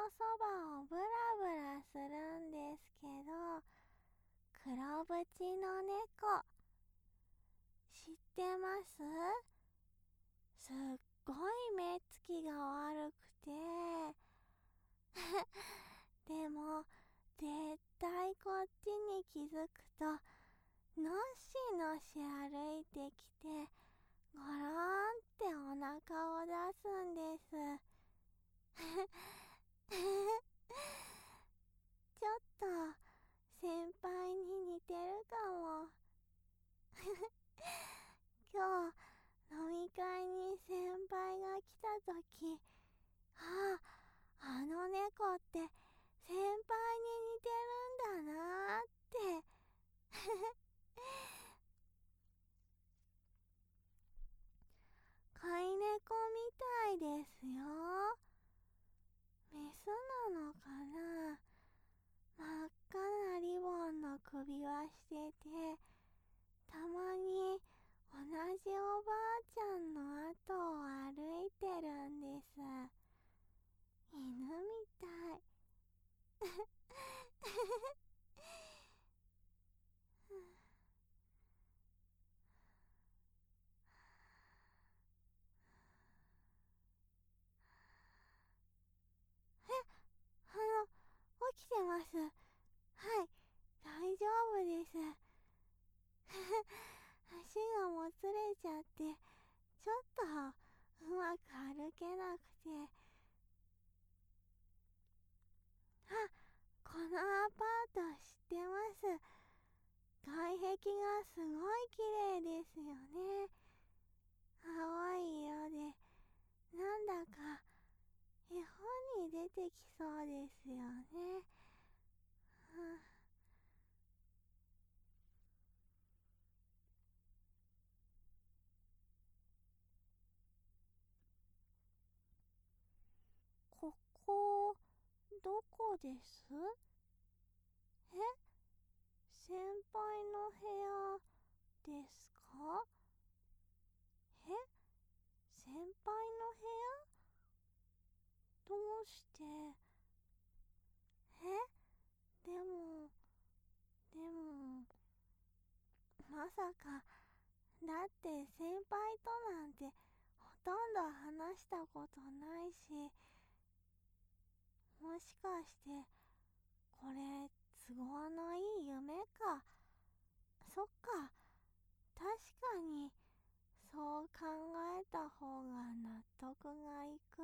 そばをブラブラするんですけど、黒縁の猫、知ってます？すっごい目つきが悪くてでも絶対こっちに気づくとのしのし歩いてきてゴロンってお腹を出すんですちょっと先輩に似てるかも今日飲み会に先輩が来た時、あの猫って先輩に似てるんだなーって飼い猫みたいですよ。メスなのかな。真っ赤なリボンの首輪してて、たまに同じおばあちゃんの後を歩いてるんです。犬みたい起きてます。はい、大丈夫です。足がもつれちゃって、ちょっとうまく歩けなくて。このアパート知ってます。外壁がすごい綺麗ですよね。青い色で、なんだか絵本に出てきそうですよね。ここ、どこです？え？先輩の部屋ですか？え？先輩の部屋？どうして？でも、まさか、だって先輩となんてほとんど話したことないし、もしかしてこれ都合のいい夢か。そっか、確かにそう考えた方が納得がいく。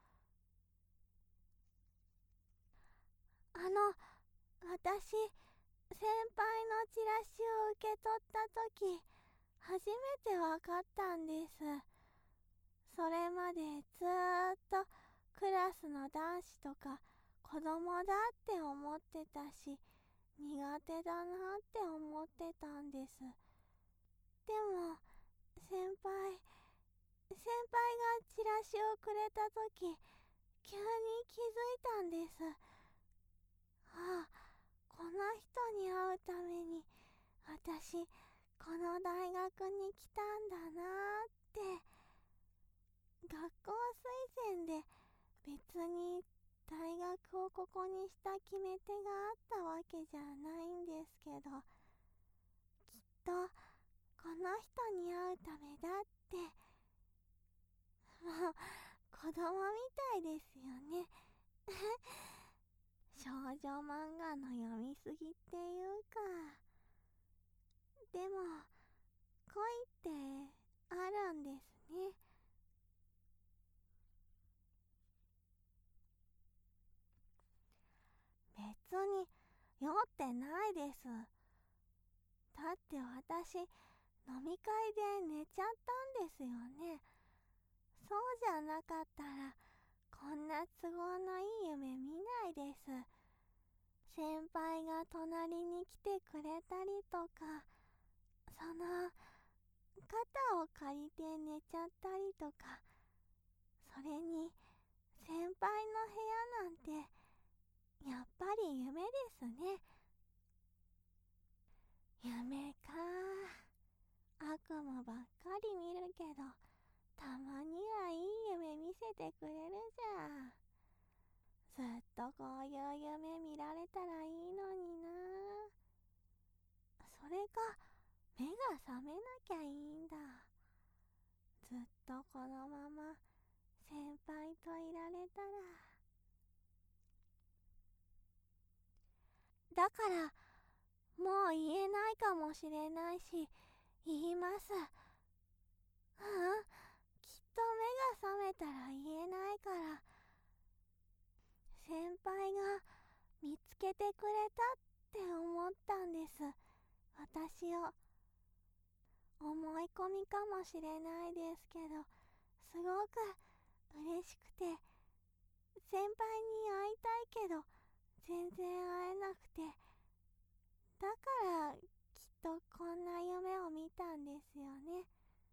私、先輩のチラシを受け取った時、初めてわかったんです。それまでずーっとクラスの男子とか子供だって思ってたし、苦手だなって思ってたんです。でも、先輩がチラシをくれた時、急に気づいたんです。この人に会うために私この大学に来たんだなーって。学校推薦で別に大学をここにした決め手があったわけじゃないんですけど、きっとこの人に会うためだって。もう子供みたいですよね少女漫画の読みすぎっていうか。でも恋ってあるんですね。別に酔ってないです。だって私飲み会で寝ちゃったんですよね。そうじゃなかったらこんな都合のいい夢見ないです。先輩が隣に来てくれたりとか、その肩を借りて寝ちゃったりとか、それに先輩の部屋なんてやっぱり夢ですね。夢か。悪夢ばっかり見るけど、たまにはいい夢見せてくれるじゃん。ずっとそういう夢見られたらいいのにな。それが目が覚めなきゃいいんだ。ずっとこのまま先輩といられたら。だからもう言えないかもしれないし、言います。きっと目が覚めたら言えないから。先輩が見つけてくれたって思ったんです。私を。思い込みかもしれないですけど、すごく嬉しくて、先輩に会いたいけど全然会えなくて、だからきっとこんな夢を見たんですよね。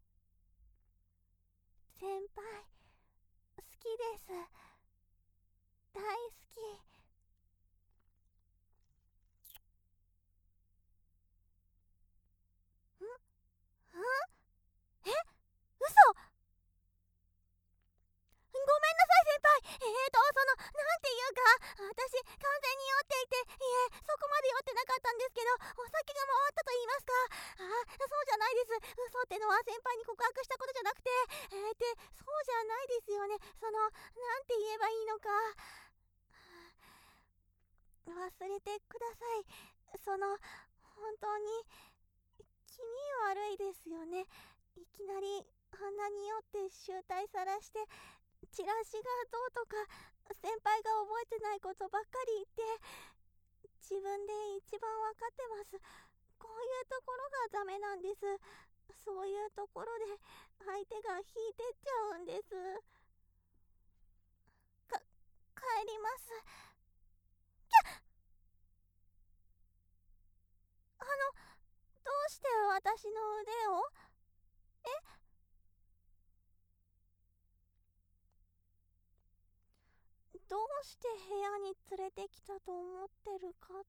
先輩好きです。大好き。んえ、嘘。ごめんなさい先輩。なんていうか、私完全に酔っていて、そこまで酔ってなかったんですけど、お酒が回ったと言いますか。そうじゃないです。嘘ってのは先輩に告白したことじゃなくて、そうじゃないですよね。なんて言えばいいのか。忘れてください。本当に気味悪いですよね。いきなりあんなに酔って醜態さらして、チラシがどうとか、先輩が覚えてないことばっかり言って、自分で一番わかってます。こういうところがダメなんです。そういうところで相手が引いてっちゃうんです。帰ります。どうして私の腕を。どうして部屋に連れてきたと思ってるかって、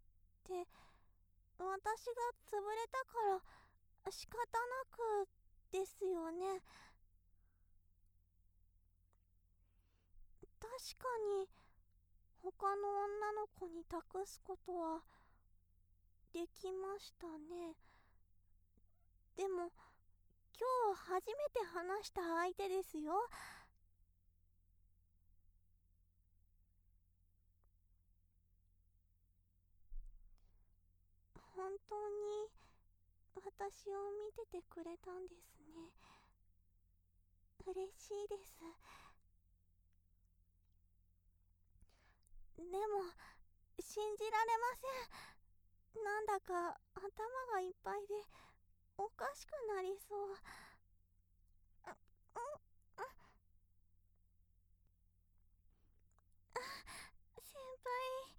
私が潰れたから仕方なくですよね。確かに他の女の子に託すことはできましたね。でも今日初めて話した相手ですよ。本当に私を見ててくれたんですね。嬉しいです。でも信じられません。なんだか頭がいっぱいでおかしくなりそう。先輩。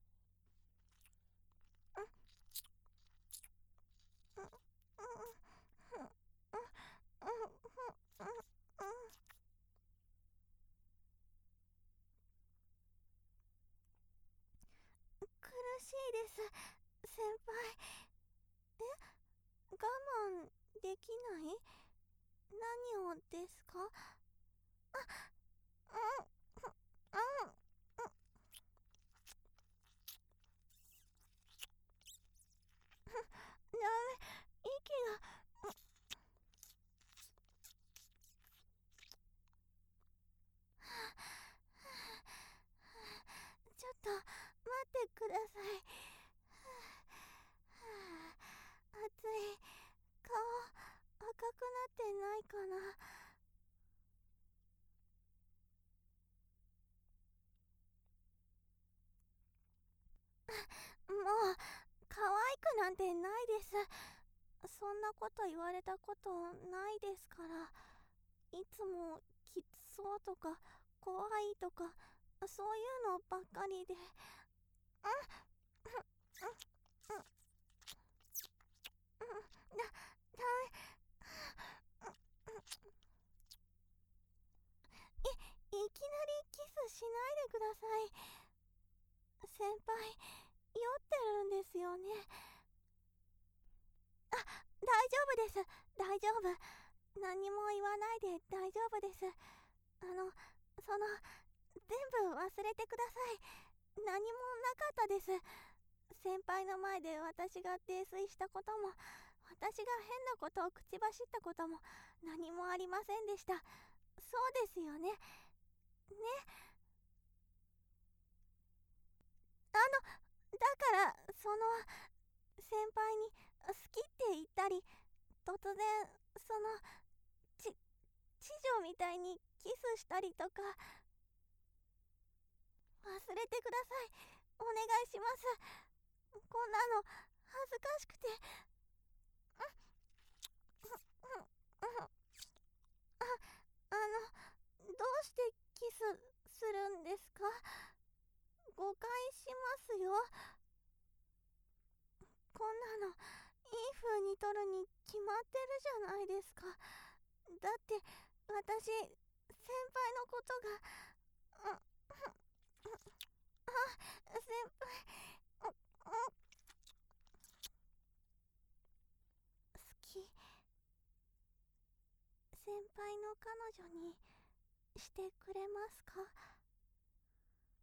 苦しいです、先輩。我慢できない？何をですか？ダメ、息が。ちょっと待ってください。熱い。顔赤くなってないかな。もう可愛くなんてないです。そんなこと言われたことないですから。いつもきつそうとか怖いとか、そういうのばっかりで。だいきなりキスしないでください。先輩、酔ってるんですよね。大丈夫です。大丈夫。何も言わないで大丈夫です。全部忘れてください。 何もなかったです。先輩の前で私が泥酔したことも、私が変なことを口走ったことも何もありませんでした。そうですよね。ね。だから先輩に好きって言ったり、突然ち知女みたいにキスしたりとか、忘れてください。お願いします。こんなの恥ずかしくて。どうしてキスするんですか？誤解しますよ。こんなのいい風に撮るに決まってるじゃないですか。だって私、先輩のことが、先輩、好き。先輩の彼女にしてくれますか？